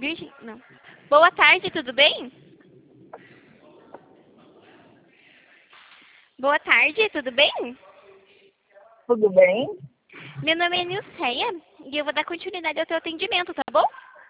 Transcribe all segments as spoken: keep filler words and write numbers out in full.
Virgem? Não. Boa tarde, tudo bem? Boa tarde, tudo bem? Tudo bem? Meu nome é Nilceia e eu vou dar continuidade ao teu atendimento, tá bom?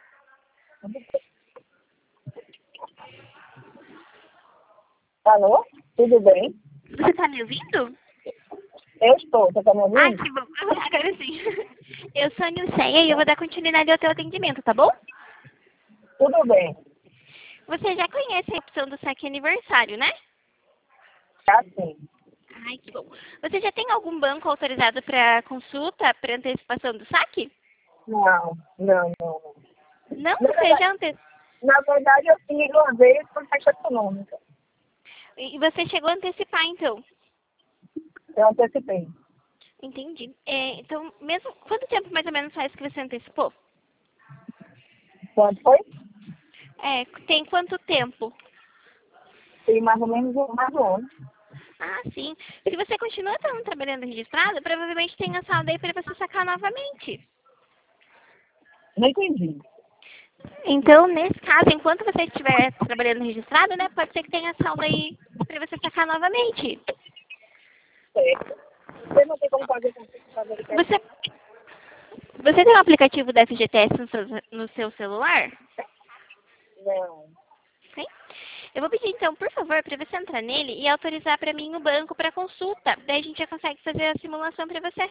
Alô? Tudo bem? Você tá me ouvindo? Eu estou. Você está me Ah, ouvindo? que bom. Agora sim. Eu sou a Nilceia e eu vou dar continuidade ao teu atendimento, tá bom? Tudo bem. Você já conhece a opção do saque aniversário, né? Tá sim. Ai, que bom. Você já tem algum banco autorizado para consulta, para antecipação do saque? Não, não, não. não. Não? Na Você verdade, já ante... na verdade, eu fiz uma vez por taxa econômica. E você chegou a antecipar, então? Eu antecipei. Entendi. É, então, mesmo... Quanto tempo mais ou menos faz que você antecipou? Quanto foi? É, tem quanto tempo? Tem mais ou menos um mais um ano. Ah, sim. Se você continua estando trabalhando registrado, provavelmente tem a saldo aí para você sacar novamente. Não entendi. Então, nesse caso, enquanto você estiver trabalhando registrado, né, pode ser que tenha saldo aí para você sacar novamente. Certo. Você não tem como fazer com a Você, verificação? você tem o aplicativo da F G T S no seu, no seu celular? Não. Sim? Eu vou pedir, então, por favor, para você entrar nele e autorizar para mim o banco para consulta. Daí a gente já consegue fazer a simulação para você.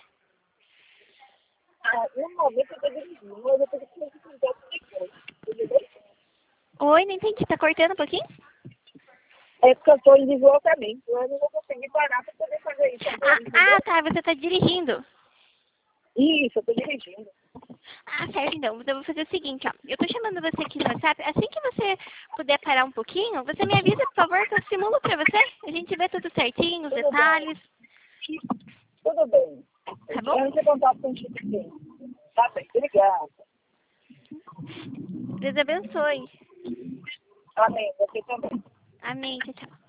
Ah, no momento eu estou dirigindo, mas eu tenho que fazer contato depois. Tudo bem? Oi, não entendi. Tá cortando um pouquinho? É porque eu estou em deslocamento. Eu não vou conseguir parar para poder fazer isso Ah, agora, entendeu? ah, tá. Você está dirigindo. Isso, eu estou dirigindo. Ah, certo, então. Então eu vou fazer o seguinte, ó. Eu tô chamando você aqui no WhatsApp. Assim que você puder parar um pouquinho, você me avisa, por favor, que eu simulo pra você. A gente vê tudo certinho, os Tudo bem. detalhes, Tudo bem. tá bom? Eu entro em contato contigo sim. Tá bem, obrigada. Deus abençoe. Amém. Você também. Amém. Tchau, tchau.